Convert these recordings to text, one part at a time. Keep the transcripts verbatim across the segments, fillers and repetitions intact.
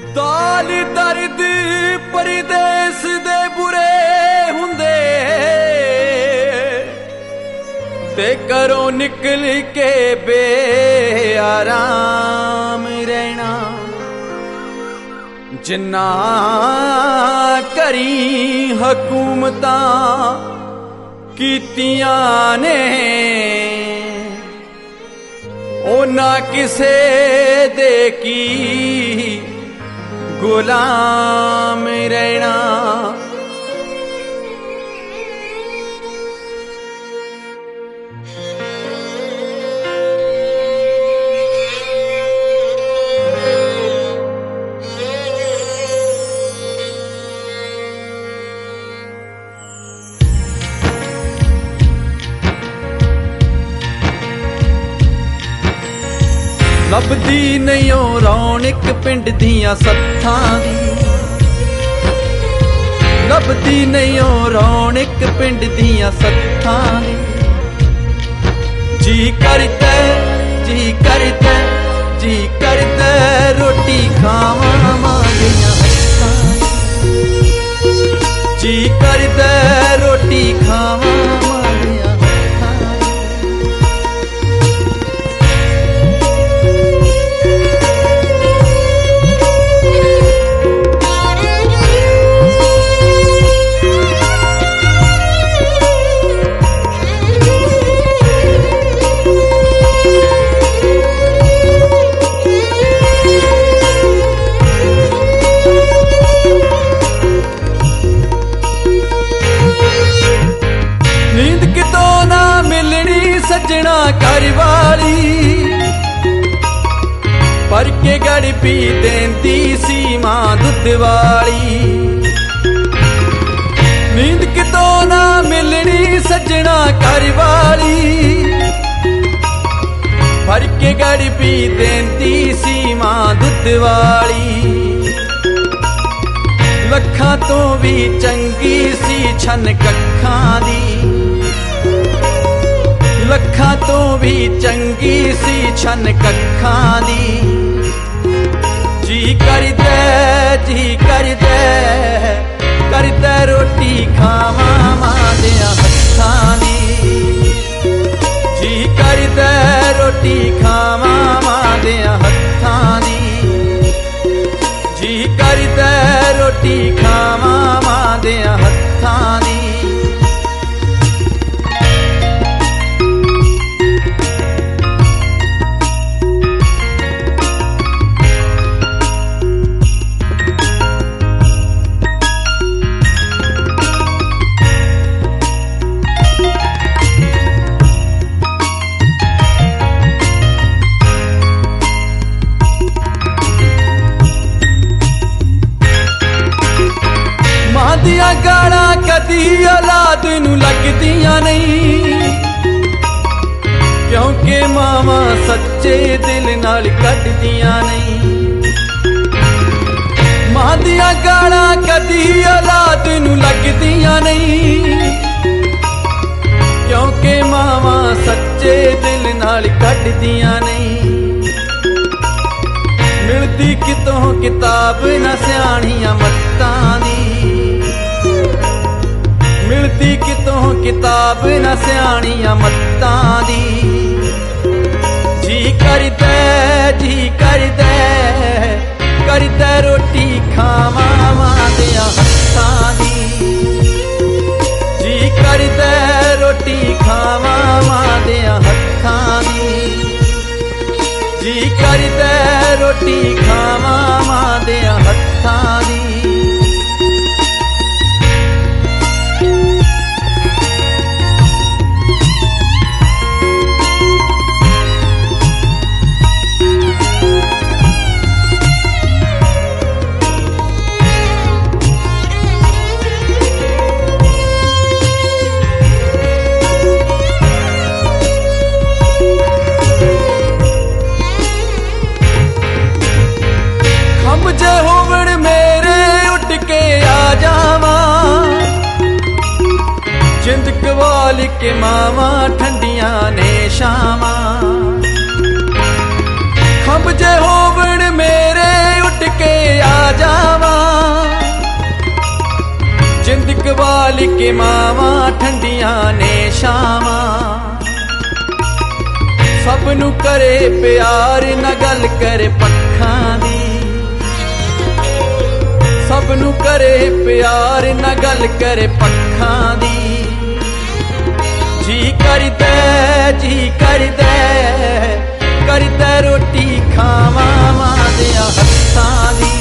दाल दर्द परदेस दे बुरे हुंदे ते करो निकल के बेआराम रहना। जिन्ना करी हकूमतां कीतियां ने ओना किसे दे की गुलाम रहना। लभदी नहीं रौनक पिंड दियां सत्थां दी, लभदी नहीं रौनक पिंड दियां सत्थां दी। जी करदा जी करदा जी करदा रोटी खावां मां दियां हत्थां दी। जी करदा रोटी खावां मां दियां हत्थां दी। सजना घर वाली पर के गड़ पी देंदी सी मां दुध वाली। नींद कितों ना मिलनी सजना घर वाली पर के गड़ पी देंदी सी मां दुध वाली। लखां तो भी चंगी सी छन कखां दी, लखां तो भी चंगी सी छन कखां दी। जी करदे जी करदे करदे रोटी खावां मां दियां हत्थां दी। जी करदे रोटी खावां मां दियां हत्थां दी। जी करदे रोटी खावां मां दियां हत्थां दी। दियां गालां कदी औलाद नूं लगदियां नहीं, क्योंकि मावां सच्चे दिल नाल कटदियां नहीं। मां दियां गालां कदी औलाद नूं लगदियां नहीं, क्योंकि मावां सच्चे दिल नाल कटदियां नहीं। मिलदी कितों किताब ना सियाणियां मत्तां दी, मिलती कितों किताब न सियाणियां मत्तां दी। जी करदे जी करदे करदे रोटी खावां मां दियां हत्थां दी। जी करदे रोटी खावां मां दियां हत्थां दी। जी करदे रोटी खावां मां दियां हत्थां दी। जे होवण मेरे उठ के आ जावा, जिंद कवाल के मावा ठंडियां ने शामा। खंब जे होवण मेरे उठ के आ पाल के मावा ठंडिया ने शामा सबनू करे प्यार न गल करे पक्खा दी सबनू करे प्यार न गल करे पक्खा दी जी कर दे जी कर दे कर दे रोटी खावा मां दिया हत्थां दी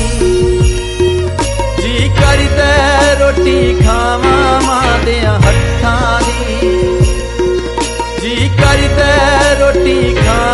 जी कर दे रोटी खावा मां दिया हत्थां दी जी कर दे रोटी खा